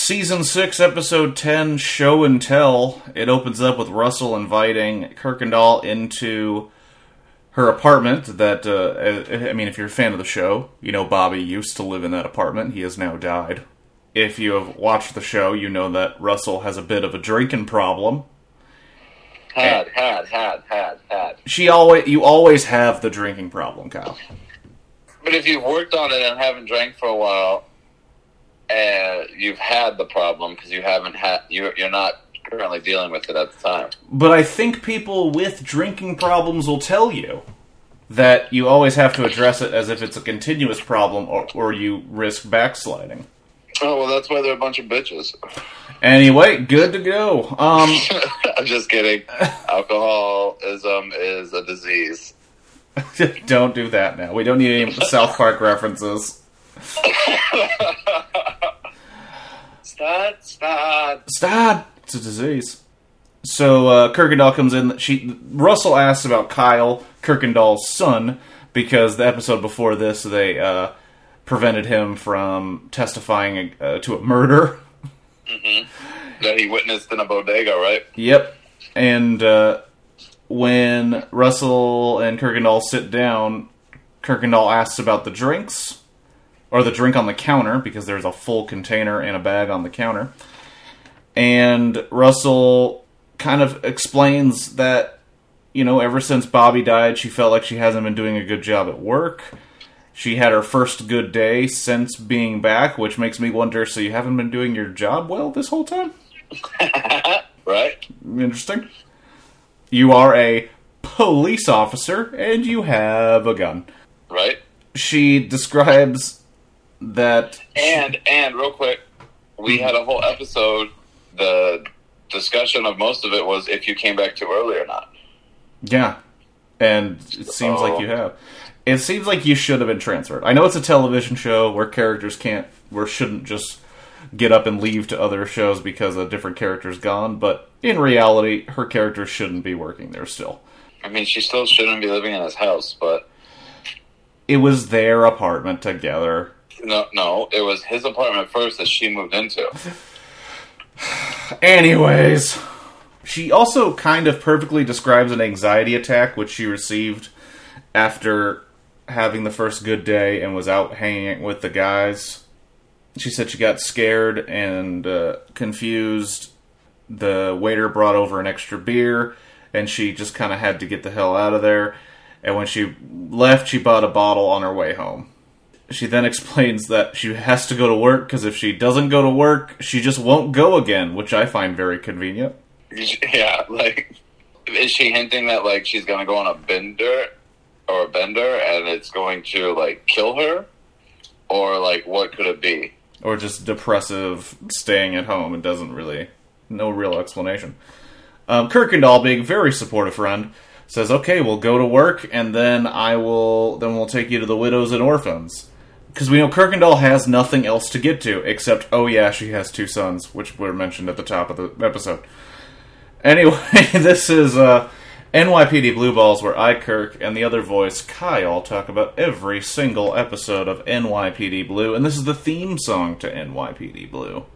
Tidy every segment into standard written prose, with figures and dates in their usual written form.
Season 6, Episode 10, Show and Tell. It opens up with Russell inviting Kirkendall into her apartment that, if you're a fan of the show, you know Bobby used to live in that apartment. He has now died. If you have watched the show, you know that Russell has a bit of a drinking problem. Had. You always have the drinking problem, Kyle. But if you've worked on it and haven't drank for a while, you've had the problem because you're not currently dealing with it at the time. But I think people with drinking problems will tell you that you always have to address it as if it's a continuous problem, or you risk backsliding. Oh, well, that's why they're a bunch of bitches. Anyway, good to go. I'm just kidding. Alcoholism is a disease. Don't do that now. We don't need any South Park references. Stop! It's a disease. So, Kirkendall comes in. Russell asks about Kyle, Kirkendall's son, because the episode before this, they prevented him from testifying to a murder. Mm-hmm. That he witnessed in a bodega, right? Yep. And when Russell and Kirkendall sit down, Kirkendall asks about the drinks, or the drink on the counter, because there's a full container and a bag on the counter. And Russell kind of explains that, ever since Bobby died, she felt like she hasn't been doing a good job at work. She had her first good day since being back, which makes me wonder, so you haven't been doing your job well this whole time? Right. Interesting. You are a police officer, and you have a gun. Right. She describes that... And real quick, we had a whole episode, the discussion of most of it was if you came back too early or not. Yeah. And it seems like you have. It seems like you should have been transferred. I know it's a television show where characters shouldn't just get up and leave to other shows because a different character's gone, but in reality, her character shouldn't be working there still. I mean, she still shouldn't be living in his house, but... It was their apartment together. No, it was his apartment first that she moved into. Anyways, she also kind of perfectly describes an anxiety attack which she received after having the first good day and was out hanging with the guys. She said she got scared and confused. The waiter brought over an extra beer, and she just kind of had to get the hell out of there. And when she left, she bought a bottle on her way home. She then explains that she has to go to work, because if she doesn't go to work, she just won't go again, which I find very convenient. Yeah, is she hinting that, she's going to go on a bender, and it's going to, kill her? Or, what could it be? Or just depressive staying at home. It doesn't really... No real explanation. Kirkendall, being a very supportive friend, says, okay, we'll go to work, and then we'll take you to the widows and orphans. Because we know Kirkendall has nothing else to get to, except, she has 2 sons, which were mentioned at the top of the episode. Anyway, this is NYPD Blue Balls, where I, Kirk, and the other voice, Kyle, talk about every single episode of NYPD Blue, and this is the theme song to NYPD Blue.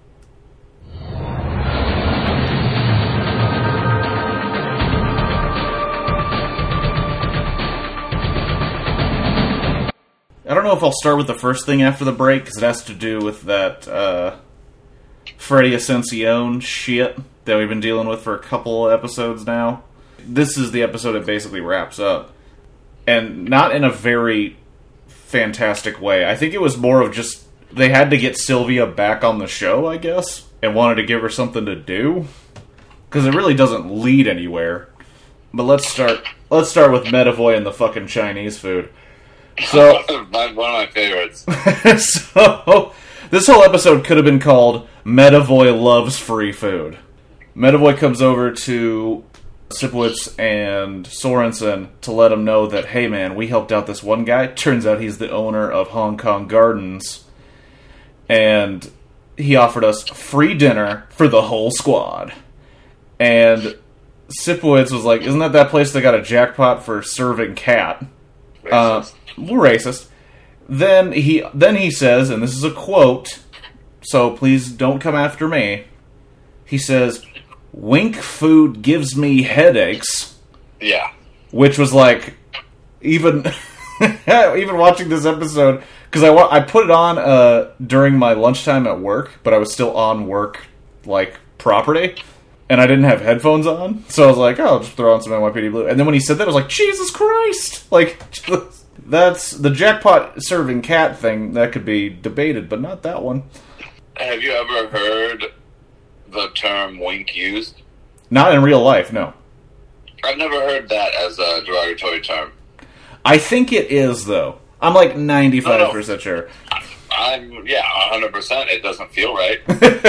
I don't know if I'll start with the first thing after the break, because it has to do with that Freddie Ascension shit that we've been dealing with for a couple episodes now. This is the episode it basically wraps up. And not in a very fantastic way. I think it was more of just, they had to get Sylvia back on the show, I guess, and wanted to give her something to do. Because it really doesn't lead anywhere. But let's start with Medavoy and the fucking Chinese food. So, one of my favorites. So, this whole episode could have been called Medavoy Loves Free Food. Medavoy comes over to Sipowicz and Sorensen to let them know that, hey man, we helped out this one guy. Turns out he's the owner of Hong Kong Gardens. And he offered us free dinner for the whole squad. And Sipowicz was like, isn't that place that got a jackpot for serving cat? Racist. Racist. Then he says, and this is a quote, so please don't come after me. He says, "Wink food gives me headaches." Yeah. Which was like, even even watching this episode, because I put it on during my lunchtime at work, but I was still on work, like, property, and I didn't have headphones on, so I was like, oh, I'll just throw on some NYPD Blue. And then when he said that, I was like, Jesus Christ! Like, that's the jackpot serving cat thing, that could be debated, but not that one. Have you ever heard the term wink used? Not in real life, no. I've never heard that as a derogatory term. I think it is, though. I'm like 95% sure. I'm 100%. It doesn't feel right.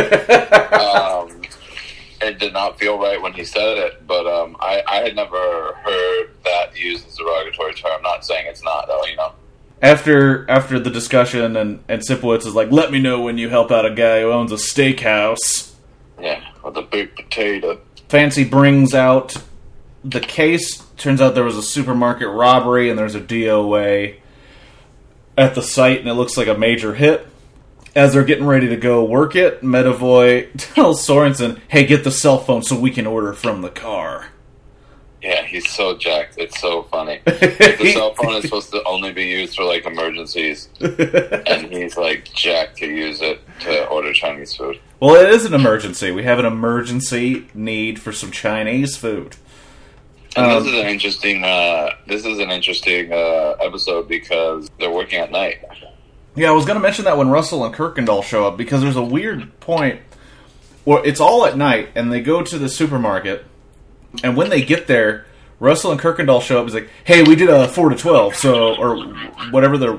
It did not feel right when he said it, but I had never heard that used as a derogatory term. I'm not saying it's not, though, you know. After the discussion, and Sipowicz is like, let me know when you help out a guy who owns a steakhouse. Yeah, with a big potato. Fancy brings out the case. Turns out there was a supermarket robbery, and there's a DOA at the site, and it looks like a major hit. As they're getting ready to go work it, Medavoy tells Sorensen, hey, get the cell phone so we can order from the car. Yeah, he's so jacked. It's so funny. The cell phone is supposed to only be used for, like, emergencies. And he's, like, jacked to use it to order Chinese food. Well, it is an emergency. We have an emergency need for some Chinese food. And this is an interesting episode because they're working at night. Yeah, I was going to mention that when Russell and Kirkendall show up, because there's a weird point where it's all at night, and they go to the supermarket, and when they get there, Russell and Kirkendall show up. He's like, "Hey, we did a 4 to 12, so or whatever the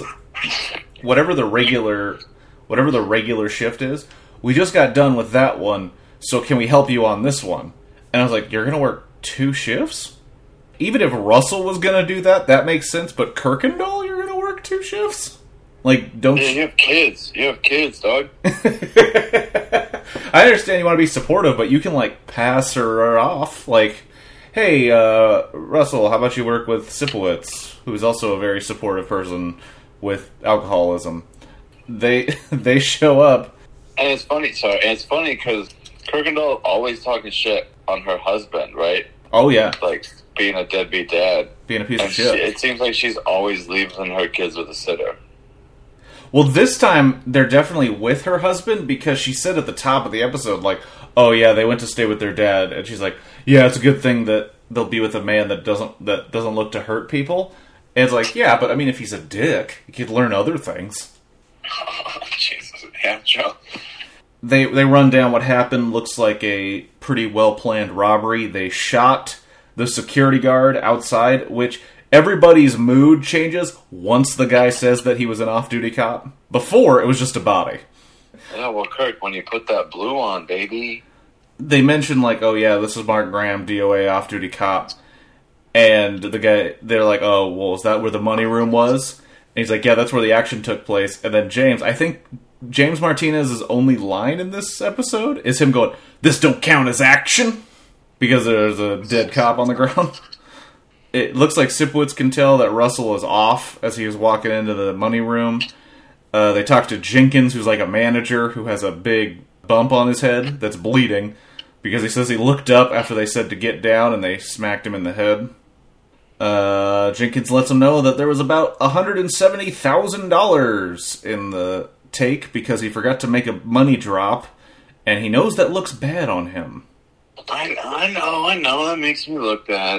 regular shift is. We just got done with that one, so can we help you on this one?" And I was like, "You're going to work 2 shifts? Even if Russell was going to do that, that makes sense. But Kirkendall, you're going to work 2 shifts? Like, don't you have kids? You have kids, dog." I understand you want to be supportive, but you can, like, pass her off. Like, hey, Russell, how about you work with Sipowicz, who's also a very supportive person with alcoholism. They show up. And it's funny, because Kirkendall always talking shit on her husband, right? Oh, yeah. Like, being a deadbeat dad. Being a piece of shit. It seems like she's always leaving her kids with a sitter. Well, this time, they're definitely with her husband, because she said at the top of the episode, like, oh yeah, they went to stay with their dad, and she's like, yeah, it's a good thing that they'll be with a man that doesn't look to hurt people. And it's like, yeah, but I mean, if he's a dick, he could learn other things. Oh, Jesus, yeah, Joe. They run down what happened. Looks like a pretty well-planned robbery. They shot the security guard outside, which everybody's mood changes once the guy says that he was an off-duty cop. Before, it was just a body. Yeah, well, Kirk, when you put that blue on, baby. They mentioned, like, oh yeah, this is Mark Graham, DOA, off-duty cop. And the guy, they're like, oh, well, is that where the money room was? And he's like, yeah, that's where the action took place. And then James, I think James Martinez's only line in this episode is him going, this don't count as action? Because there's a dead cop on the ground. It looks like Sipowicz can tell that Russell is off as he was walking into the money room. They talk to Jenkins, who's like a manager, who has a big bump on his head that's bleeding, because he says he looked up after they said to get down, and they smacked him in the head. Jenkins lets him know that there was about $170,000 in the take, because he forgot to make a money drop, and he knows that looks bad on him. I know, that makes me look bad.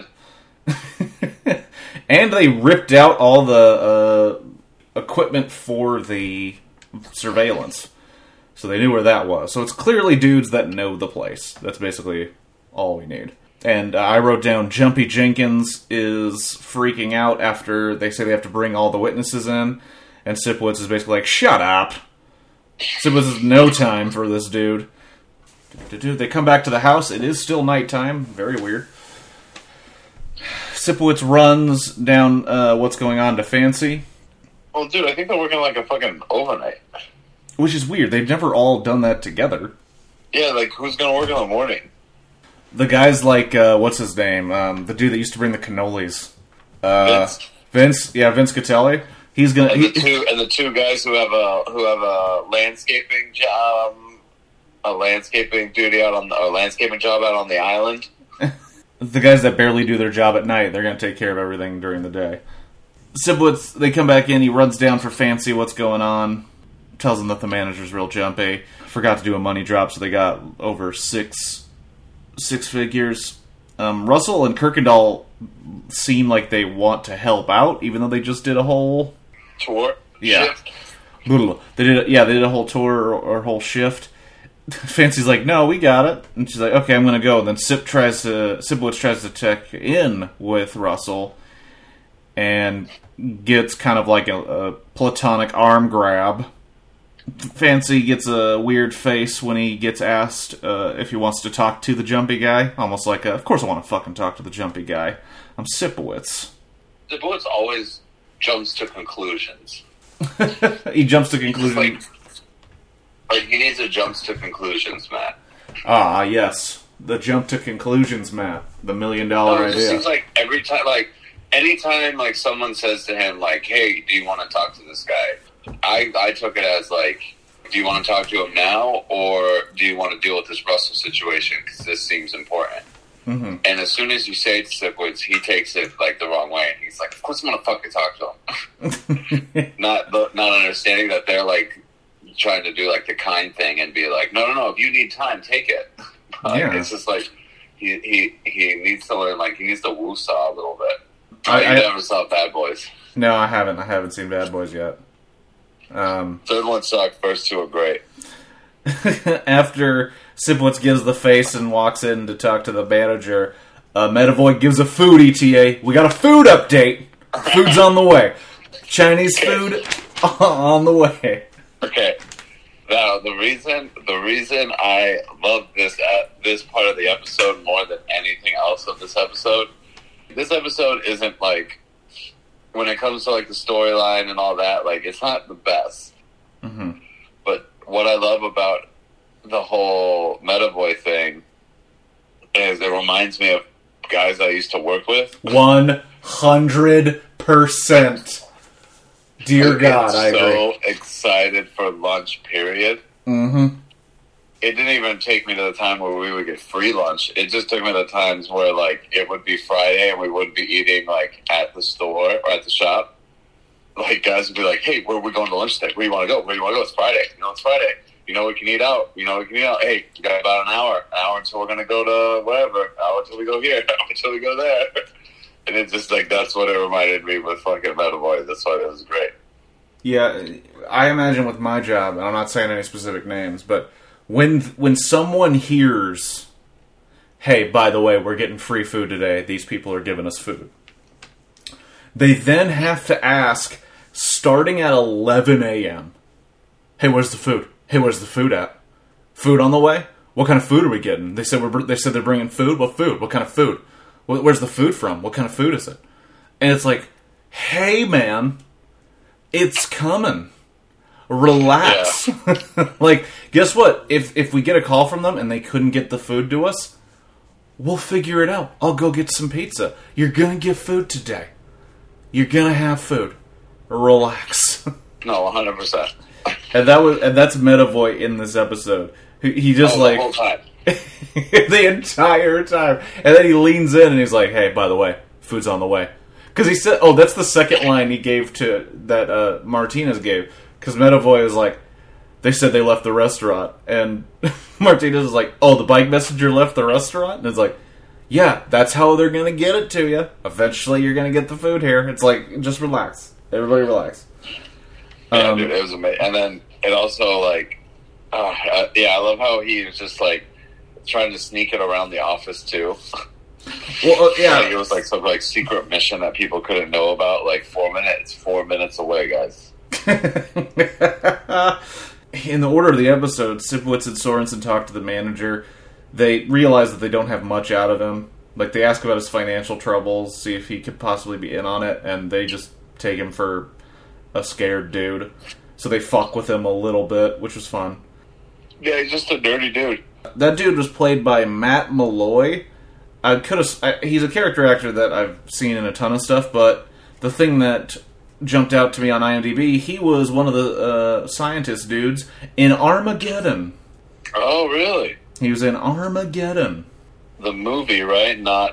And they ripped out all the equipment for the surveillance. So they knew where that was. So it's clearly dudes that know the place. That's basically all we need. And I wrote down Jumpy Jenkins is freaking out after they say they have to bring all the witnesses in. And Sipowicz is basically like, shut up. Sipowicz has no time for this dude. They come back to the house. It is still nighttime. Very weird. Sipowicz runs down what's going on to Fancy. Well, dude, I think they're working like a fucking overnight. Which is weird. They've never all done that together. Yeah, like, who's gonna work in the morning? The guy's like, what's his name? The dude that used to bring the cannolis. Vince. Vince Catelli. He's gonna and the two guys who have a landscaping job, a landscaping job out on the island. The guys that barely do their job at night, they're gonna take care of everything during the day. Siblitz, they come back in. He runs down for Fancy. What's going on? Tells them that the manager's real jumpy. Forgot to do a money drop, so they got over six figures. Russell and Kirkendall seem like they want to help out, even though they just did a whole tour. Yeah, shift. They did a whole tour or whole shift. Fancy's like, no, we got it, and she's like, okay, I'm gonna go. And then Siblitz tries to check in with Russell, and gets kind of like a platonic arm grab. Fancy gets a weird face when he gets asked if he wants to talk to the jumpy guy. Almost like, of course I want to fucking talk to the jumpy guy. I'm Sipowicz. Sipowicz always jumps to conclusions. He jumps to conclusions. Like he needs a jumps to conclusions, Matt. Ah, yes. The jump to conclusions, Matt. The $1 million idea. It just seems like every time, anytime, someone says to him, hey, do you want to talk to this guy? I took it as, do you want to talk to him now, or do you want to deal with this Russell situation, because this seems important? Mm-hmm. And as soon as you say it to Sipowicz, he takes it, the wrong way, and he's like, of course I'm going to fucking talk to him. not understanding that they're, trying to do, the kind thing and be like, no, if you need time, take it. Yeah. It's just, he needs to learn, he needs to woo-saw a little bit. I never saw Bad Boys. No, I haven't. I haven't seen Bad Boys yet. Third one sucked. First two were great. After Sipowicz gives the face and walks in to talk to the manager, Medavoy gives a food ETA. We got a food update. Food's on the way. Chinese food on the way. Okay. Now the reason I love this part of the episode more than anything else of this episode. This episode isn't when it comes to the storyline and all that, it's not the best. Mm-hmm. But what I love about the whole Medavoy thing is it reminds me of guys I used to work with. 100%. Dear God, I agree. So excited for lunch, period. Mm-hmm. It didn't even take me to the time where we would get free lunch. It just took me to the times where, it would be Friday and we wouldn't be eating, at the store or at the shop. Guys would be like, hey, where are we going to lunch today? Where do you want to go? Where do you want to go? It's Friday. It's Friday. We can eat out. Hey, we got about an hour until we're going to go to wherever. An hour until we go here. An hour until we go there. And it's just, that's what it reminded me with fucking Medavoy. That's why it was great. Yeah, I imagine with my job, and I'm not saying any specific names, but when someone hears, hey, by the way, we're getting free food today, these people are giving us food, they then have to ask, starting at 11 a.m., hey, where's the food? Hey, where's the food at? Food on the way? What kind of food are we getting? They said they're bringing food? What food? What kind of food? Where's the food from? What kind of food is it? And it's like, hey, man, it's coming. Relax. Yeah. Guess what? If we get a call from them and they couldn't get the food to us, we'll figure it out. I'll go get some pizza. You're gonna get food today. You're gonna have food. Relax. No, 100%. And that's Medavoy in this episode. He just the whole time. the entire time. And then he leans in and he's like, hey, by the way, food's on the way. Because he said, that's the second line he gave that Martinez gave. Because Medavoy is like, they said they left the restaurant. And Martinez is like, the bike messenger left the restaurant? And it's like, yeah, that's how they're going to get it to you. Eventually you're going to get the food here. It's like, just relax. Everybody relax. Yeah, dude, it was amazing. And then it also, I love how he was just, trying to sneak it around the office, too. Well, yeah. It was, some, secret mission that people couldn't know about. 4 minutes away, guys. In the order of the episode, Sipowicz and Sorensen talk to the manager. They realize that they don't have much out of him. They ask about his financial troubles, see if he could possibly be in on it, and they just take him for a scared dude. So they fuck with him a little bit, which was fun. Yeah, he's just a dirty dude. That dude was played by Matt Malloy. He's a character actor that I've seen in a ton of stuff, but the thing that jumped out to me on IMDb. He was one of the scientist dudes in Armageddon. Oh, really? He was in Armageddon. The movie, right? Not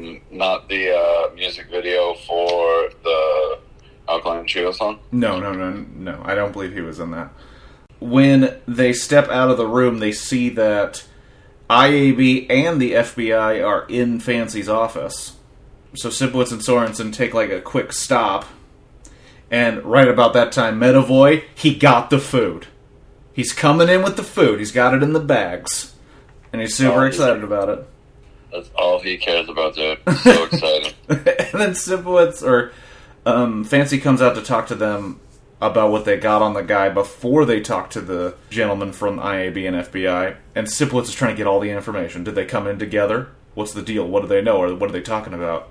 the music video for the Alkaline Trio song? No. I don't believe he was in that. When they step out of the room, they see that IAB and the FBI are in Fancy's office. So Sipowicz and Sorensen take like a quick stop. And right about that time, Medavoy, he got the food. He's coming in with the food. He's got it in the bags. And he's super excited about it. That's all he cares about, dude. So excited. And then Sipowicz, or Fancy comes out to talk to them about what they got on the guy before they talk to the gentleman from IAB and FBI. And Sipowicz is trying to get all the information. Did they come in together? What's the deal? What do they know? Or what are they talking about?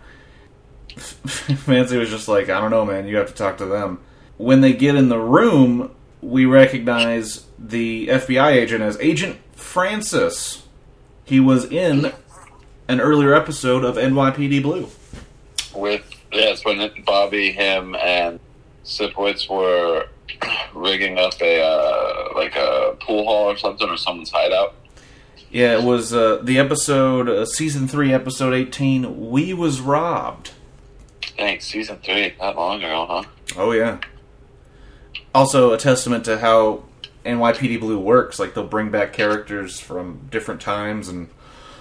Fancy was just like, I don't know, man. You have to talk to them. When they get in the room, we recognize the FBI agent as Agent Francis. He was in an earlier episode of NYPD Blue. Yes, when Bobby, him, and Sipowicz were rigging up a pool hall or something, or someone's hideout. Yeah, it was the episode, Season 3, Episode 18, We Was Robbed. Thanks, Season 3, that long ago, huh? Oh, yeah. Also, a testament to how NYPD Blue works. Like, they'll bring back characters from different times, and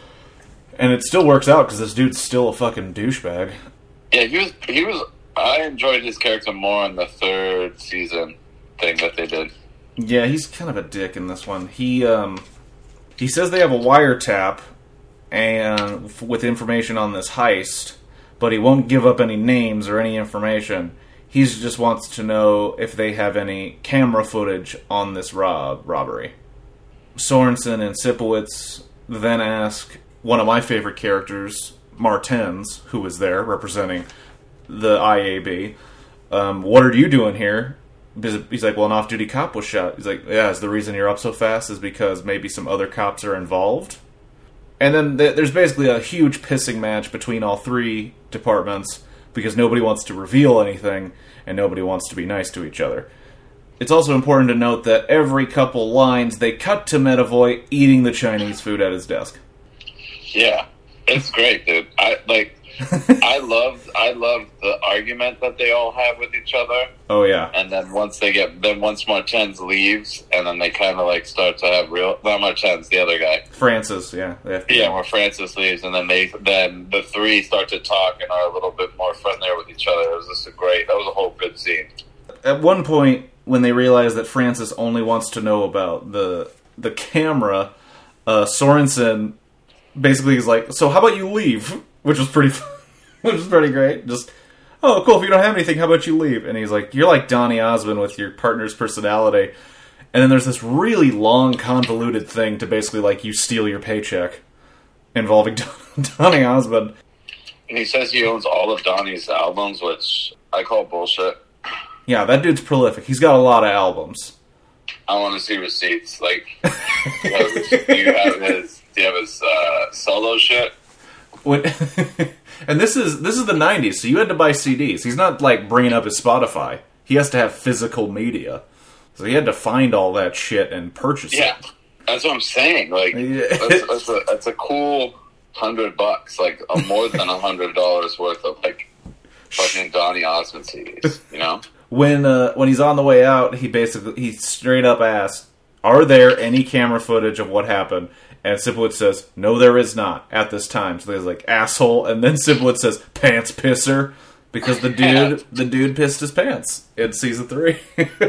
it still works out, because this dude's still a fucking douchebag. Yeah, he was. I enjoyed his character more in the third season thing that they did. Yeah, he's kind of a dick in this one. He says they have a wiretap and with information on this heist, but he won't give up any names or any information. He just wants to know if they have any camera footage on this robbery. Sorensen and Sipowicz then ask one of my favorite characters, Martens, who was there representing the IAB, what are you doing here? He's like, well, an off-duty cop was shot. He's like, yeah, is the reason you're up so fast is because maybe some other cops are involved? And then there's basically a huge pissing match between all three departments because nobody wants to reveal anything and nobody wants to be nice to each other. It's also important to note that every couple lines, they cut to Medavoy eating the Chinese food at his desk. Yeah, it's great, dude. I love the argument that they all have with each other. Oh yeah. And then once Martens leaves, and then they kind of like start to have not Martens, the other guy, Francis. Yeah. Yeah, where Francis leaves, and then the three start to talk and are a little bit more friendlier with each other. It was just that was a whole good scene. At one point, when they realize that Francis only wants to know about the camera, Sorensen basically is like, so how about you leave? Which was pretty great. Just, oh, cool, if you don't have anything, how about you leave? And he's like, you're like Donny Osmond with your partner's personality. And then there's this really long, convoluted thing to basically, like, you steal your paycheck involving Donny Osmond. And he says he owns all of Donny's albums, which I call bullshit. Yeah, that dude's prolific. He's got a lot of albums. I want to see receipts. Like, do you have his solo shit? And this is the 90s, so you had to buy CDs. He's not like bringing up his Spotify. He has to have physical media, so he had to find all that shit and purchase it. Yeah, that's what I'm saying. Like, that's a cool $100, like more than $100 worth of like fucking Donny Osmond CDs. You know, when he's on the way out, he straight up asks, "Are there any camera footage of what happened?" And Sipowicz says, no, there is not at this time. So he's like, asshole. And then Sipowicz says, pants pisser. Because the dude pissed his pants in season 3.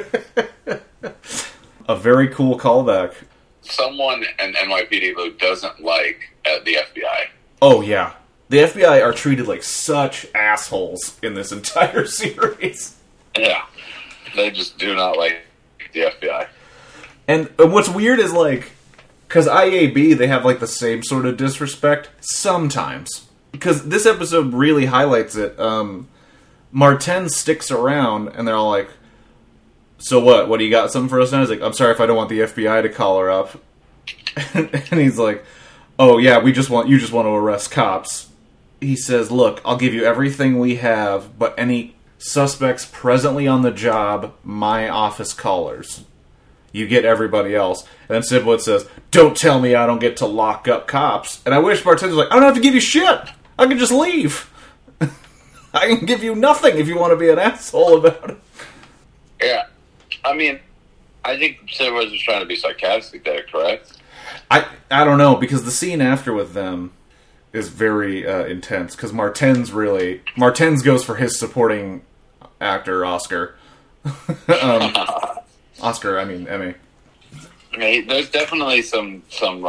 A very cool callback. Someone in NYPD Blue doesn't like the FBI. Oh, yeah. The FBI are treated like such assholes in this entire series. Yeah. They just do not like the FBI. And what's weird is, like, because IAB, they have, like, the same sort of disrespect sometimes. Because this episode really highlights it. Martens sticks around, and they're all like, so what? What, do you got something for us now? He's like, I'm sorry if I don't want the FBI to call her up. And he's like, oh, yeah, you just want to arrest cops. He says, look, I'll give you everything we have, but any suspects presently on the job, my office callers. You get everybody else. And then Sipowicz says, don't tell me I don't get to lock up cops. And I wish Martens was like, I don't have to give you shit. I can just leave. I can give you nothing if you want to be an asshole about it. Yeah. I mean, I think Sipowicz was trying to be sarcastic there, correct? I don't know, because the scene after with them is very intense. Because Martens goes for his supporting actor Oscar. Oscar, I mean Emmy. Okay, there's definitely some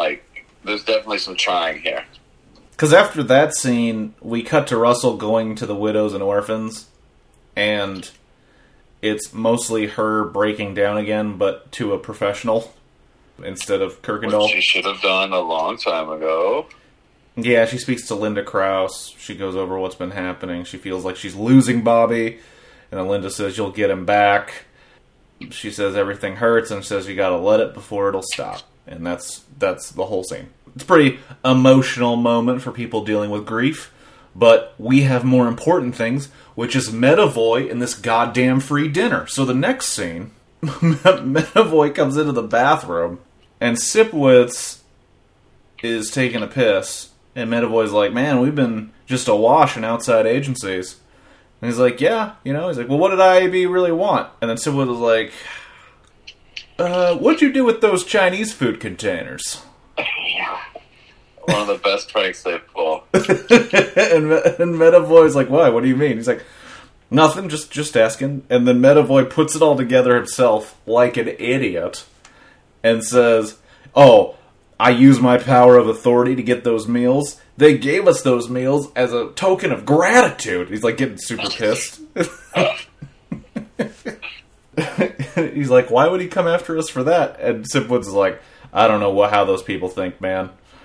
trying here. Because after that scene, we cut to Russell going to the widows and orphans, and it's mostly her breaking down again, but to a professional instead of Kirkendall. Which she should have done a long time ago. Yeah, she speaks to Linda Krause. She goes over what's been happening. She feels like she's losing Bobby, and then Linda says, you'll get him back. She says everything hurts, and says you gotta let it before it'll stop. And that's the whole scene. It's a pretty emotional moment for people dealing with grief, but we have more important things, which is Medavoy and this goddamn free dinner. So the next scene, Medavoy comes into the bathroom, and Sipowicz is taking a piss, and Medavoy's like, man, we've been just awash in outside agencies. And he's like, yeah, he's like, well, what did IAB really want? And then Sipowicz was like, what'd you do with those Chinese food containers? One of the best pranks they pull. and Medavoy's like, why? What do you mean? He's like, nothing, just asking. And then Medavoy puts it all together himself like an idiot and says, oh, I use my power of authority to get those meals. They gave us those meals as a token of gratitude. He's like getting super pissed. He's like, why would he come after us for that? And Sipowicz is like, I don't know how those people think, man.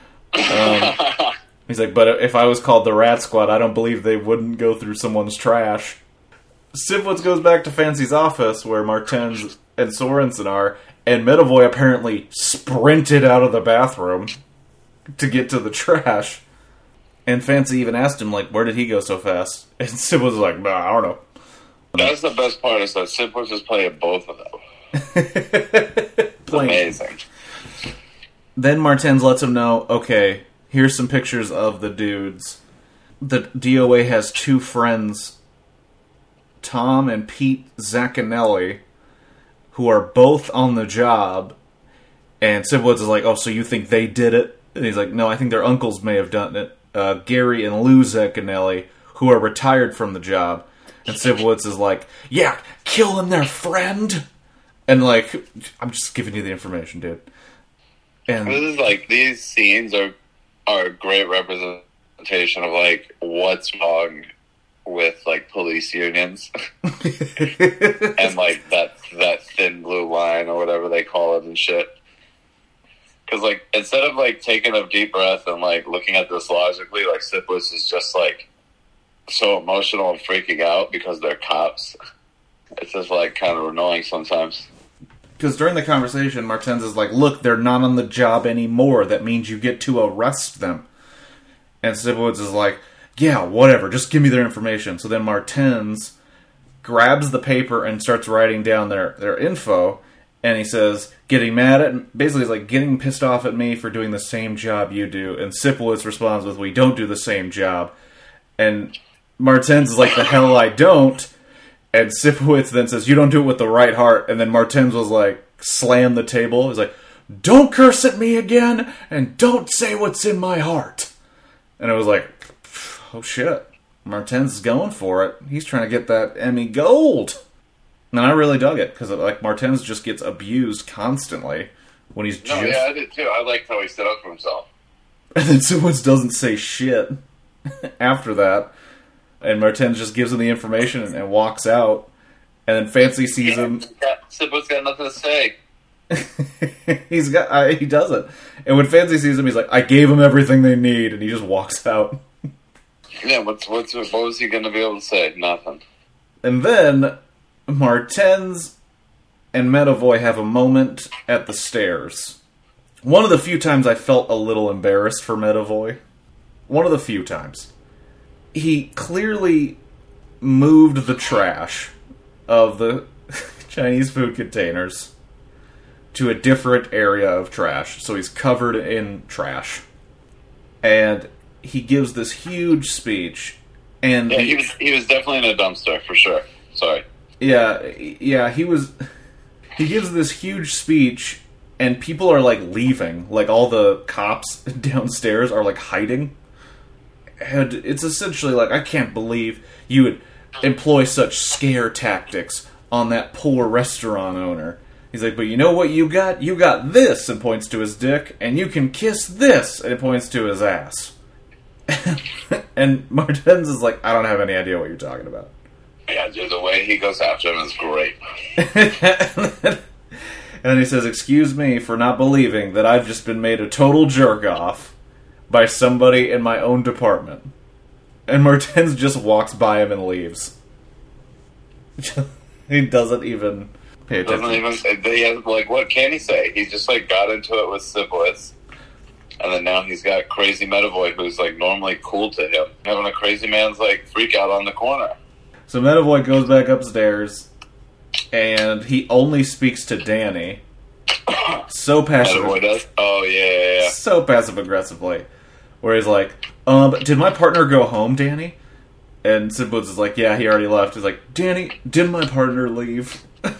He's like, but if I was called the Rat Squad, I don't believe they wouldn't go through someone's trash. Sipowicz goes back to Fancy's office where Martens and Sorensen are, and Medavoy apparently sprinted out of the bathroom to get to the trash. And Fancy even asked him, like, where did he go so fast? And Sipowicz was like, nah, I don't know. That's the best part, is that Sipowicz is playing both of them. It's amazing. Then Martens lets him know, okay, here's some pictures of the dudes. The DOA has two friends, Tom and Pete Zaccanelli, who are both on the job. And Sipowicz is like, oh, so you think they did it? And he's like, no, I think their uncles may have done it. Gary and Lou Zaccanelli, who are retired from the job. And Sipowicz is like, yeah, killing their friend? And like, I'm just giving you the information, dude. And this is like, these scenes are a great representation of like what's wrong with like police unions and like that thin blue line or whatever they call it and shit. Because like, instead of like taking a deep breath and like looking at this logically, like Sipowicz is just like so emotional and freaking out because they're cops. It's just like kind of annoying sometimes. Because during the conversation, Martens is like, look, they're not on the job anymore. That means you get to arrest them. And Sipowicz is like, yeah, whatever, just give me their information. So then Martens grabs the paper and starts writing down their info. And he says, getting mad at, basically he's like, getting pissed off at me for doing the same job you do. And Sipowicz responds with, we don't do the same job. And Martens is like, the hell I don't. And Sipowicz then says, you don't do it with the right heart. And then Martens was like, slam the table. He's like, don't curse at me again, and don't say what's in my heart. And it was like, oh shit. Martens is going for it. He's trying to get that Emmy Gold. And I really dug it, because like Martens just gets abused constantly when he's just... No, yeah, I did too. I liked how he stood up for himself. And then Sipowicz doesn't say shit after that. And Martens just gives him the information and walks out. And then Fancy sees him. Sipowicz got nothing to say. He doesn't. And when Fancy sees him, he's like, I gave him everything they need. And he just walks out. Yeah, what was he going to be able to say? Nothing. And then Martens and Medavoy have a moment at the stairs. One of the few times I felt a little embarrassed for Medavoy. One of the few times. He clearly moved the trash of the Chinese food containers to a different area of trash. So he's covered in trash. And he gives this huge speech. And yeah, he was definitely in a dumpster, for sure. Sorry. Yeah, he gives this huge speech, and people are, like, leaving. Like, all the cops downstairs are, like, hiding. And it's essentially like, I can't believe you would employ such scare tactics on that poor restaurant owner. He's like, but you know what you got? You got this, and points to his dick, and you can kiss this, and it points to his ass. And Martens is like, I don't have any idea what you're talking about. Yeah, dude, the way he goes after him is great. And then he says, excuse me for not believing that I've just been made a total jerk-off by somebody in my own department. And Martens just walks by him and leaves. He doesn't even pay attention. Like, what can he say? He just, like, got into it with Siblitz. And then now he's got Crazy Metavoy, who's, like, normally cool to him. Having a crazy man's, like, freak out on the corner. So Metavoy goes back upstairs, and he only speaks to Danny. So passive. Metavoy does? Oh, yeah. So passive-aggressively. Where he's like, did my partner go home, Danny? And Siblitz is like, yeah, he already left. He's like, Danny, did my partner leave?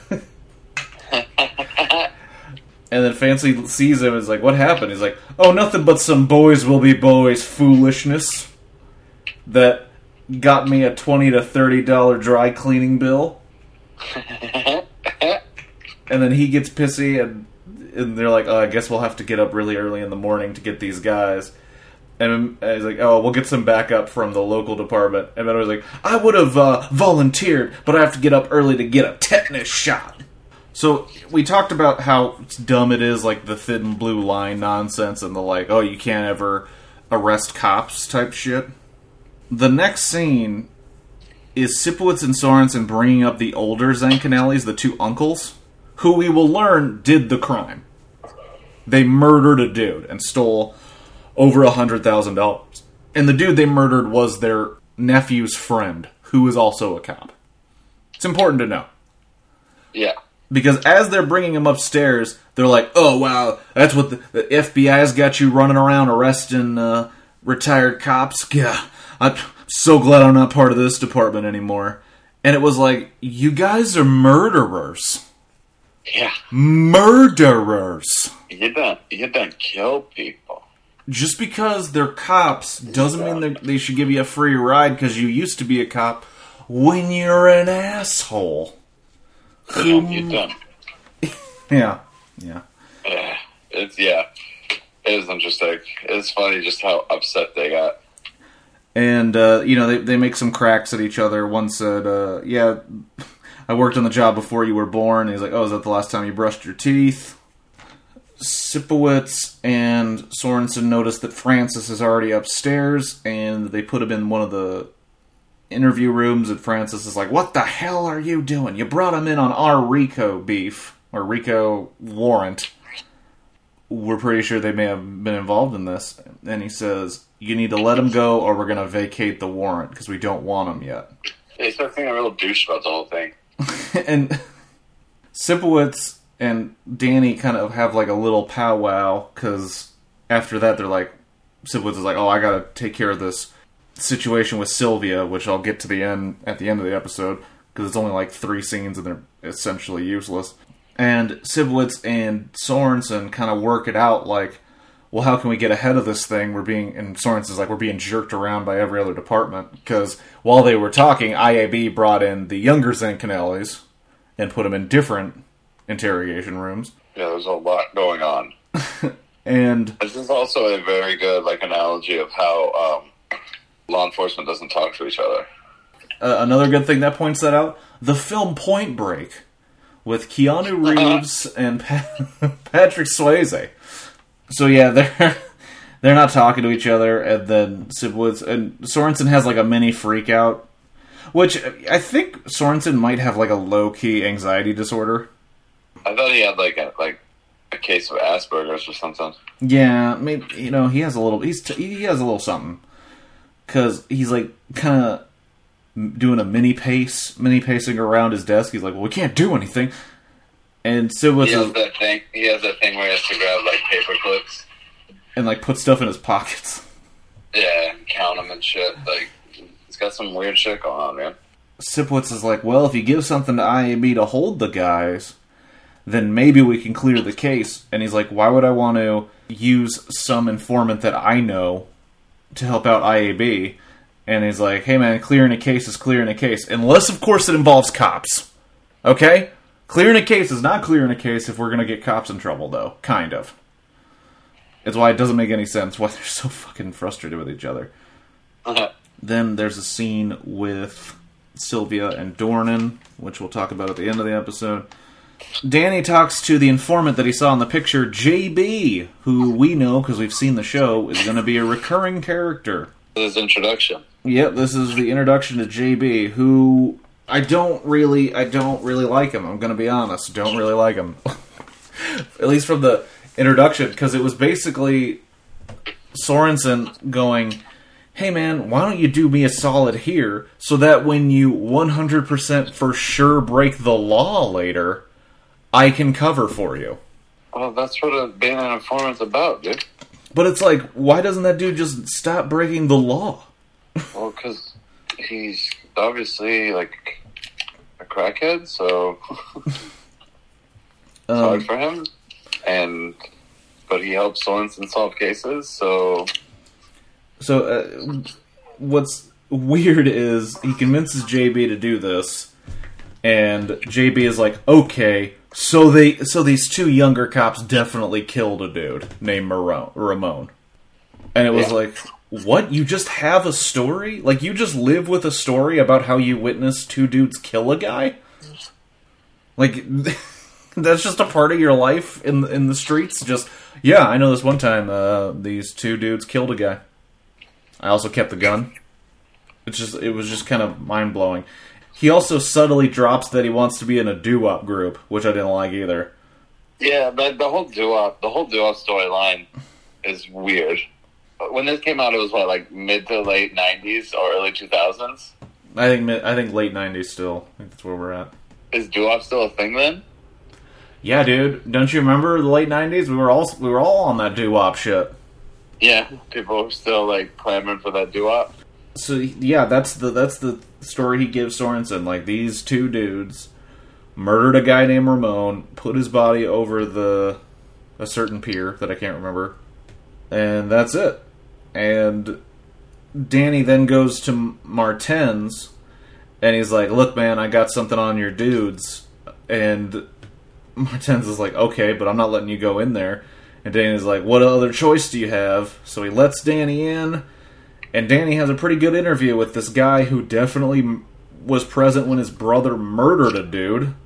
And then Fancy sees him and is like, what happened? He's like, oh, nothing but some boys will be boys foolishness that got me a $20 to $30 dry cleaning bill. And then he gets pissy, and they're like, oh, I guess we'll have to get up really early in the morning to get these guys. And he's like, oh, we'll get some backup from the local department. And then I was like, I would have volunteered, but I have to get up early to get a tetanus shot. So we talked about how dumb it is, like the thin blue line nonsense and the like, oh, you can't ever arrest cops type shit. The next scene is Sipowicz and Sorensen bringing up the older Zancanellis, the two uncles, who we will learn did the crime. They murdered a dude and stole over $100,000. And the dude they murdered was their nephew's friend, who is also a cop. It's important to know. Yeah. Because as they're bringing him upstairs, they're like, oh, wow, that's what the FBI's got you running around arresting retired cops? Yeah, I'm so glad I'm not part of this department anymore. And it was like, you guys are murderers. Yeah. Murderers. You don't kill people. Just because they're cops doesn't mean they should give you a free ride because you used to be a cop when you're an asshole. You don't. Yeah. It is interesting. It's funny just how upset they got. And, they make some cracks at each other. One said, yeah, I worked on the job before you were born. And he's like, oh, is that the last time you brushed your teeth? Sipowicz and Sorensen notice that Francis is already upstairs, and they put him in one of the interview rooms, and Francis is like, what the hell are you doing? You brought him in on our RICO beef, or RICO warrant. We're pretty sure they may have been involved in this. And he says, you need to let him go, or we're going to vacate the warrant, because we don't want him yet. They start being a real douche about the whole thing. And Sipowicz and Danny kind of have like a little powwow, because after that they're like, Sipowicz is like, oh, I gotta take care of this situation with Sylvia, which I'll get to at the end of the episode, because it's only like 3 scenes and they're essentially useless. And Sipowicz and Sorensen kind of work it out like, well, how can we get ahead of this thing? And Sorensen's like, we're being jerked around by every other department, because while they were talking, IAB brought in the younger Zancanellis and put them in different interrogation rooms. Yeah, there's a lot going on. And this is also a very good analogy of how law enforcement doesn't talk to each other. Another good thing that points that out, the film Point Break with Keanu Reeves and Patrick Swayze. So yeah, they're not talking to each other, and then Sipowicz and Sorensen has like a mini freak out, which I think Sorensen might have like a low-key anxiety disorder. I thought he had like a case of Asperger's or something. Yeah, maybe, he has a little. He has a little something, because he's like kind of doing a mini pacing around his desk. He's like, well, we can't do anything. And Siblitz he has that thing. He has that thing where he has to grab like paper clips and like put stuff in his pockets. Yeah, and count them and shit. Like, he's got some weird shit going on, man. Siblitz is like, well, if you give something to IAB to hold the guys, then maybe we can clear the case. And he's like, why would I want to use some informant that I know to help out IAB? And he's like, hey man, clearing a case is clearing a case. Unless, of course, it involves cops. Okay? Clearing a case is not clearing a case if we're going to get cops in trouble, though. Kind of. It's why it doesn't make any sense why they're so fucking frustrated with each other. Then there's a scene with Sylvia and Dornan, which we'll talk about at the end of the episode. Danny talks to the informant that he saw in the picture, JB, who we know, because we've seen the show, is going to be a recurring character. His introduction. Yep, this is the introduction to JB, who I don't really like him. I'm going to be honest. Don't really like him. At least from the introduction, because it was basically Sorensen going, hey man, why don't you do me a solid here, so that when you 100% for sure break the law later, I can cover for you. Well, that's what being an informant's about, dude. But it's like, why doesn't that dude just stop breaking the law? Well, because he's obviously, like, a crackhead, so it's hard for him. But he helps Sorensen solve cases, so... So, what's weird is he convinces JB to do this, and JB is like, okay, so these two younger cops definitely killed a dude named Ramon. And it was like, what? You just have a story? Like, you just live with a story about how you witnessed two dudes kill a guy? Like, that's just a part of your life in the streets? Just, yeah, I know this one time these two dudes killed a guy. I also kept the gun. It was just kind of mind-blowing. He also subtly drops that he wants to be in a doo-wop group, which I didn't like either. Yeah, but the whole doo-wop storyline is weird. When this came out, it was what, like mid to late 90s or early 2000s? I think late 90s still. I think that's where we're at. Is doo-wop still a thing then? Yeah, dude. Don't you remember the late 90s? We were all on that doo-wop shit. Yeah, people were still like clamoring for that doo-wop. So yeah, that's the story he gives Sorensen. Like, these two dudes murdered a guy named Ramon, put his body over a certain pier that I can't remember, and that's it. And Danny then goes to Martens, and he's like, look man, I got something on your dudes. And Martens is like, okay, but I'm not letting you go in there. And Danny's like, what other choice do you have? So he lets Danny in, and Danny has a pretty good interview with this guy who definitely was present when his brother murdered a dude.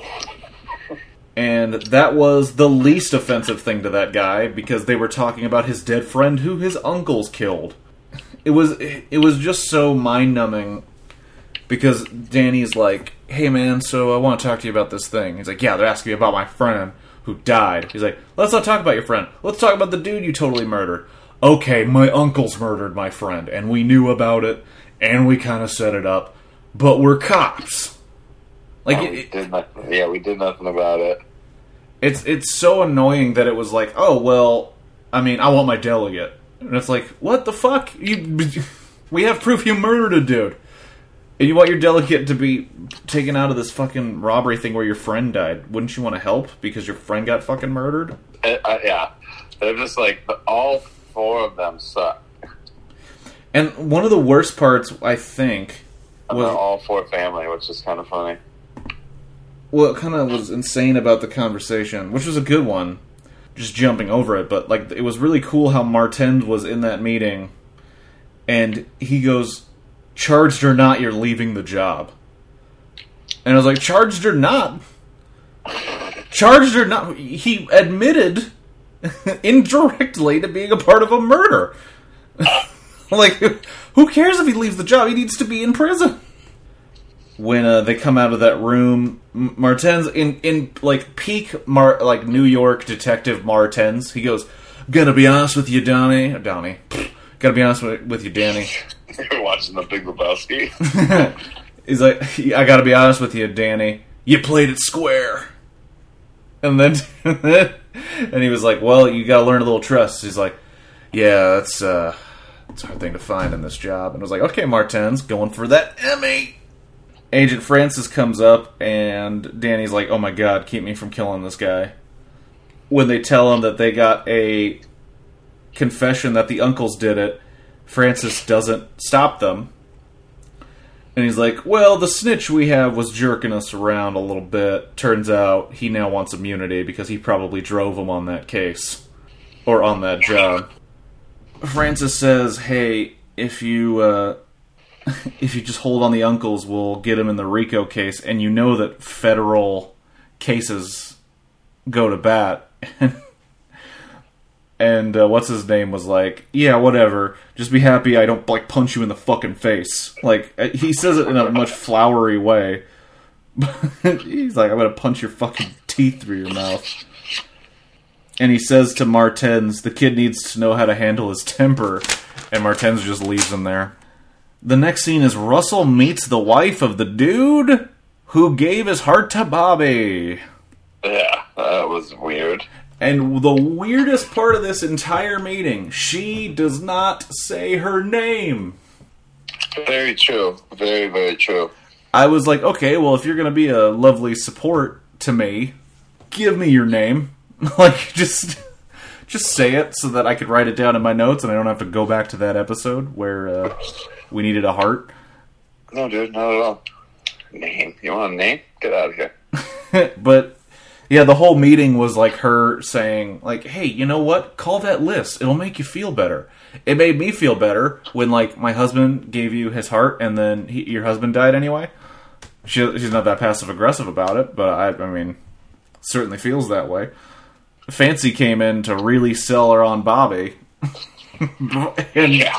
And that was the least offensive thing to that guy, because they were talking about his dead friend who his uncles killed. It was just so mind-numbing, because Danny's like, hey man, so I want to talk to you about this thing. He's like, yeah, they're asking me about my friend who died. He's like, let's not talk about your friend. Let's talk about the dude you totally murdered. Okay, my uncles murdered my friend, and we knew about it, and we kind of set it up, but we're cops. Like, we did nothing about it. It's so annoying that it was like, oh, well, I mean, I want my delegate. And it's like, what the fuck? We have proof you murdered a dude. And you want your delegate to be taken out of this fucking robbery thing where your friend died. Wouldn't you want to help because your friend got fucking murdered? Yeah. They're just like, all four of them suck. And one of the worst parts, I think, was... they're all four family, which is kind of funny. Well, it kind of was insane about the conversation, which was a good one, just jumping over it, but like it was really cool how Martens was in that meeting, and he goes, charged or not, you're leaving the job. And I was like, charged or not? Charged or not? He admitted indirectly to being a part of a murder. Like, who cares if he leaves the job? He needs to be in prison. When they come out of that room, Martens in like peak New York detective Martens, he goes, "Gotta be honest with you, Donnie. Gotta be honest with you, Danny. You're watching The Big Lebowski. He's like, I gotta be honest with you, Danny. You played it square. And then, and he was like, well, you gotta learn a little trust. He's like, yeah, it's a hard thing to find in this job. And I was like, okay, Martin's going for that Emmy. Agent Francis comes up, and Danny's like, oh my god, keep me from killing this guy. When they tell him that they got a confession that the uncles did it, Francis doesn't stop them. And he's like, well, the snitch we have was jerking us around a little bit. Turns out he now wants immunity because he probably drove him on that case. Or on that job. Francis says, hey, if you just hold on the uncles, we'll get him in the RICO case. And you know that federal cases go to bat. And what's his name was like, yeah, whatever. Just be happy I don't like punch you in the fucking face. Like, he says it in a much flowery way. He's like, I'm gonna punch your fucking teeth through your mouth. And he says to Martens, the kid needs to know how to handle his temper. And Martens just leaves him there. The next scene is Russell meets the wife of the dude who gave his heart to Bobby. Yeah, that was weird. And the weirdest part of this entire meeting, she does not say her name. Very true. Very, very true. I was like, okay, well, if you're going to be a lovely support to me, give me your name. Like, just say it so that I could write it down in my notes and I don't have to go back to that episode where we needed a heart. No, dude, not at all. Name? You want a name? Get out of here. But... yeah, the whole meeting was like her saying, like, hey, you know what? Call that list. It'll make you feel better. It made me feel better when, like, my husband gave you his heart and then your husband died anyway. She's not that passive-aggressive about it, but I mean, certainly feels that way. Fancy came in to really sell her on Bobby. And Yeah.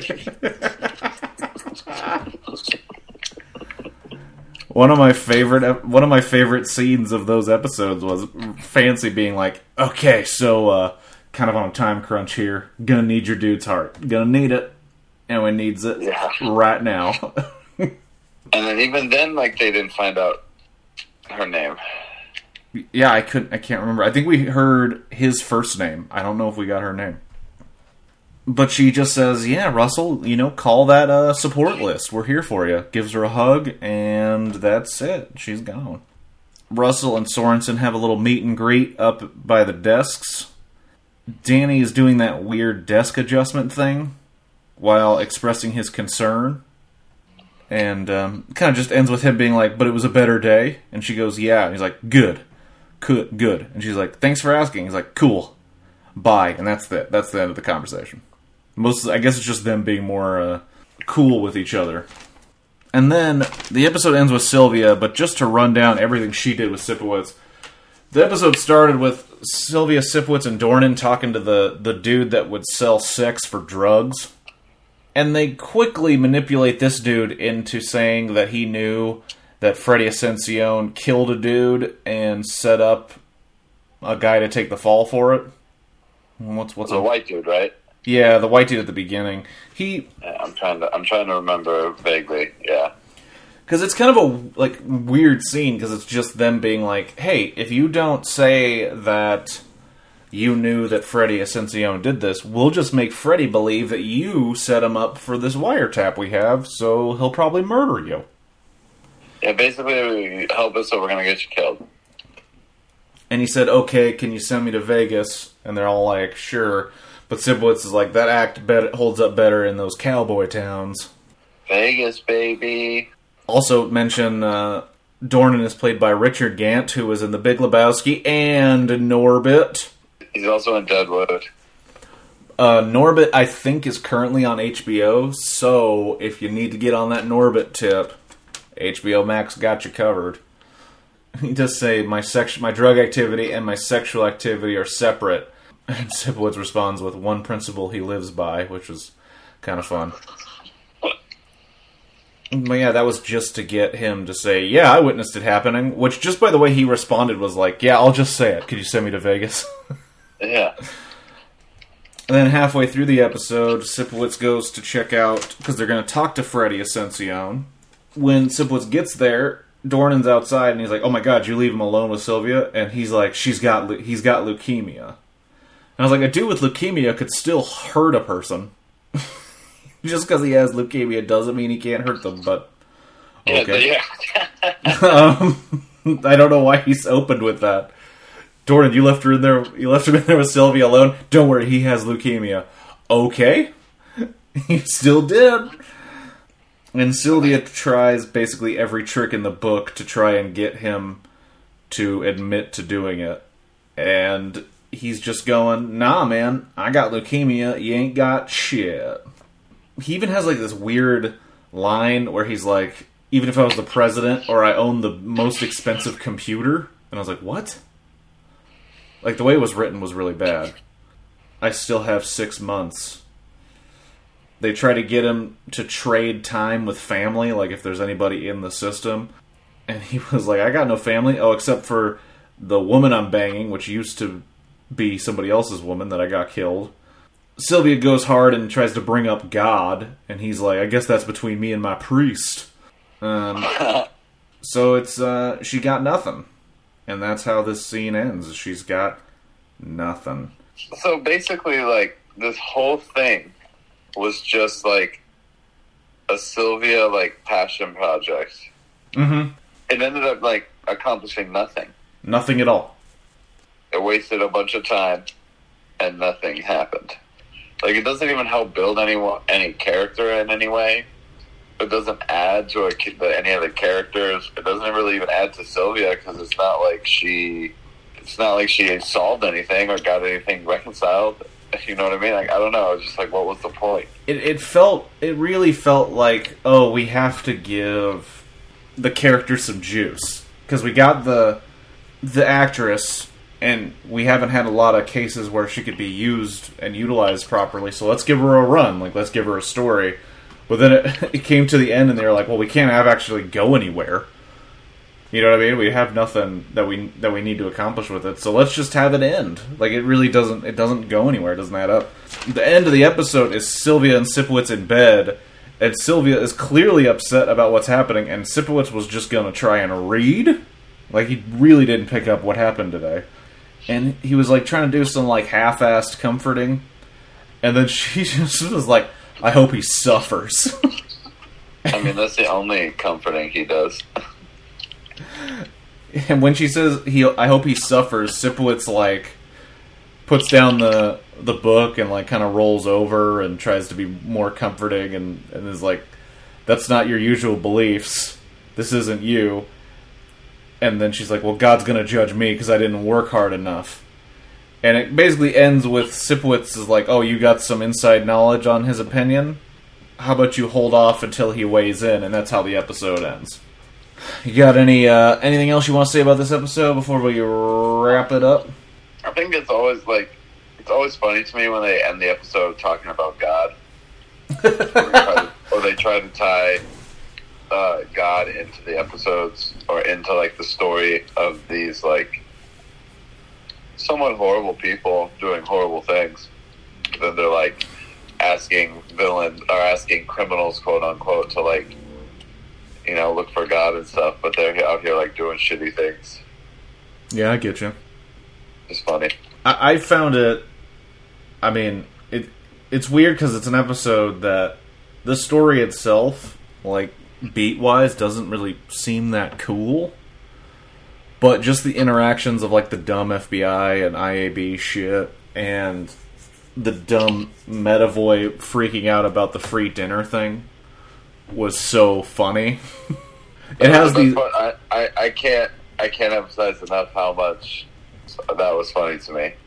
One of my favorite scenes of those episodes was Fancy being like, okay, so kind of on a time crunch here. Gonna need your dude's heart. Gonna need it. And we needs it right now. And then even then, like, they didn't find out her name. Yeah, I can't remember. I think we heard his first name. I don't know if we got her name. But she just says, yeah, Russell, call that support list. We're here for you. Gives her a hug, and that's it. She's gone. Russell and Sorensen have a little meet and greet up by the desks. Danny is doing that weird desk adjustment thing while expressing his concern. And kind of just ends with him being like, but it was a better day. And she goes, yeah. And he's like, good. And she's like, thanks for asking. He's like, cool. Bye. And that's it. That's the end of the conversation. I guess it's just them being more cool with each other. And then the episode ends with Sylvia, but just to run down everything she did with Sipowicz. The episode started with Sylvia, Sipowicz, and Dornan talking to the dude that would sell sex for drugs. And they quickly manipulate this dude into saying that he knew that Freddie Ascension killed a dude and set up a guy to take the fall for it. What's a white dude, right? Yeah, the white dude at the beginning. Yeah, I'm trying to remember vaguely. Yeah, because it's kind of a weird scene because it's just them being like, "Hey, if you don't say that you knew that Freddie Ascension did this, we'll just make Freddie believe that you set him up for this wiretap we have, so he'll probably murder you." Yeah, basically, help us or we're gonna get you killed. And he said, "Okay, can you send me to Vegas?" And they're all like, "Sure." But Sipowicz is like, that act holds up better in those cowboy towns. Vegas, baby. Also mention Dornan is played by Richard Gant, who was in The Big Lebowski and Norbit. He's also in Deadwood. Norbit, I think, is currently on HBO, so if you need to get on that Norbit tip, HBO Max got you covered. He does say, my drug activity and my sexual activity are separate. And Sipowicz responds with one principle he lives by, which was kind of fun. But yeah, that was just to get him to say, yeah, I witnessed it happening. Which, just by the way he responded was like, yeah, I'll just say it. Could you send me to Vegas? Yeah. And then halfway through the episode, Sipowicz goes to check out, because they're going to talk to Freddy Ascension. When Sipowicz gets there, Dornan's outside, and he's like, "Oh my god, you leave him alone with Sylvia?" And he's like, he's got leukemia. And I was like, a dude with leukemia could still hurt a person. Just because he has leukemia doesn't mean he can't hurt them, but... Okay. Yeah. I don't know why he's opened with that. Dornan, you left him in there with Sylvia alone? Don't worry, he has leukemia. Okay. He still did. And Sylvia tries basically every trick in the book to try and get him to admit to doing it. And he's just going, "Nah, man, I got leukemia, you ain't got shit." He even has like this weird line where he's like, "Even if I was the president or I owned the most expensive computer." And I was like, what? Like, the way it was written was really bad. "I still have 6 months." They try to get him to trade time with family, like if there's anybody in the system. And he was like, "I got no family. Oh, except for the woman I'm banging, which used to be somebody else's woman that I got killed." Sylvia goes hard and tries to bring up God. And he's like, "I guess that's between me and my priest." So it's, she got nothing. And that's how this scene ends. She's got nothing. So basically, like, this whole thing was just, like, a Sylvia, like, passion project. Mm-hmm. It ended up, like, accomplishing nothing. Nothing at all. It wasted a bunch of time, and nothing happened. Like, it doesn't even help build any character in any way. It doesn't add to any of the characters. It doesn't really even add to Sylvia, because it's not like she solved anything or got anything reconciled. You know what I mean? Like, I don't know. It's just like, what was the point? It really felt like, oh, we have to give the character some juice, because we got the actress, and we haven't had a lot of cases where she could be used and utilized properly. So let's give her a run. Like, let's give her a story. But then it came to the end, and they were like, well, we can't actually go anywhere. You know what I mean? We have nothing that we need to accomplish with it, so let's just have it end. Like, it really doesn't go anywhere. It doesn't add up. The end of the episode is Sylvia and Sipowicz in bed, and Sylvia is clearly upset about what's happening, and Sipowicz was just going to try and read. Like, he really didn't pick up what happened today. And he was, like, trying to do some, like, half-assed comforting, and then she just was like, "I hope he suffers." I mean, that's the only comforting he does. And when she says, "I hope he suffers," Sipowicz, like, puts down the book and, like, kind of rolls over and tries to be more comforting and is like, "That's not your usual beliefs. This isn't you." And then she's like, "Well, God's going to judge me because I didn't work hard enough." And it basically ends with Sipowicz is like, "Oh, you got some inside knowledge on his opinion? How about you hold off until he weighs in?" And that's how the episode ends. You got anything else you want to say about this episode before we wrap it up? I think it's always funny to me when they end the episode talking about God. or they try to tie God into the episodes or into, like, the story of these, like, somewhat horrible people doing horrible things. Then they're, like, asking criminals, quote unquote, to, like, you know, look for God and stuff, but they're out here, like, doing shitty things. Yeah, I get you. It's funny. I found it, I mean, it's weird because it's an episode that the story itself, like, beat-wise, doesn't really seem that cool. But just the interactions of, like, the dumb FBI and IAB shit, and the dumb Metavoy freaking out about the free dinner thing was so funny. It has these... I can't emphasize enough how much that was funny to me.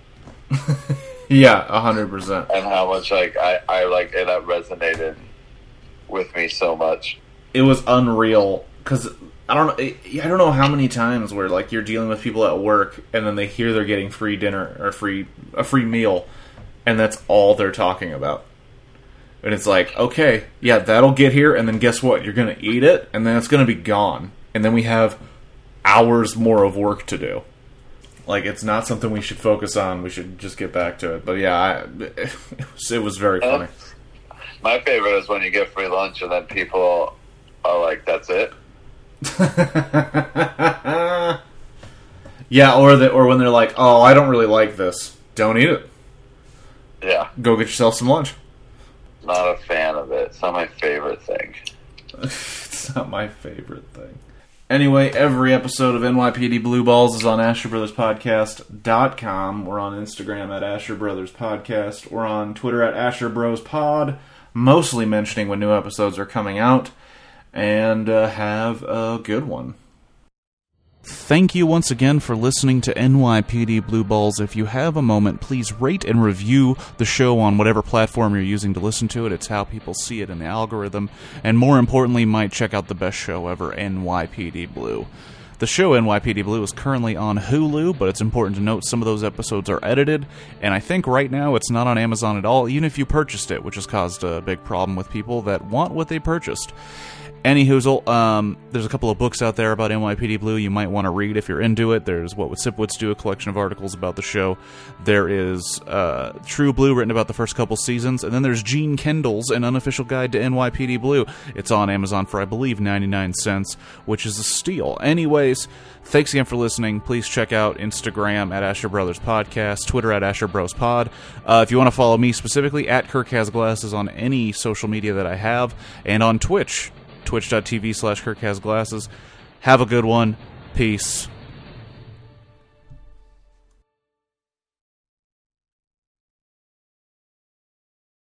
Yeah, 100%. And how much, like, I like it, that resonated with me so much. It was unreal, because I don't know how many times where, like, you're dealing with people at work and then they hear they're getting free dinner or a free meal, and that's all they're talking about. And it's like, okay, yeah, that'll get here, and then guess what? You're going to eat it, and then it's going to be gone. And then we have hours more of work to do. Like, it's not something we should focus on. We should just get back to it. But yeah, it was very funny. My favorite is when you get free lunch and then people are like, "That's it." Yeah, or when they're like, "Oh, I don't really like this. Don't eat it. Yeah. Go get yourself some lunch." Not a fan of it. It's not my favorite thing. It's not my favorite thing. Anyway, every episode of NYPD Blue Balls is on AsherBrothersPodcast.com. We're on Instagram at AsherBrothersPodcast. We're on Twitter at AsherBrosPod, mostly mentioning when new episodes are coming out. And have a good one. Thank you once again for listening to NYPD Blue Balls. If you have a moment, please rate and review the show on whatever platform you're using to listen to it. It's how people see it in the algorithm. And more importantly, might check out the best show ever, NYPD Blue. The show NYPD Blue is currently on Hulu, but it's important to note some of those episodes are edited, and I think right now it's not on Amazon at all, even if you purchased it, which has caused a big problem with people that want what they purchased. Anyhoozle, there's a couple of books out there about NYPD Blue you might want to read if you're into it. There's What Would Sipwits Do, a collection of articles about the show. There is True Blue, written about the first couple seasons. And then there's Gene Kendall's An Unofficial Guide to NYPD Blue. It's on Amazon for, I believe, 99 cents, which is a steal. Anyways, thanks again for listening. Please check out Instagram at Asher Brothers Podcast, Twitter at Asher Bros Pod. If you want to follow me specifically, at Kirk Has Glasses on any social media that I have, and on Twitch, twitch.tv/KirkHasGlasses. Have a good one. Peace.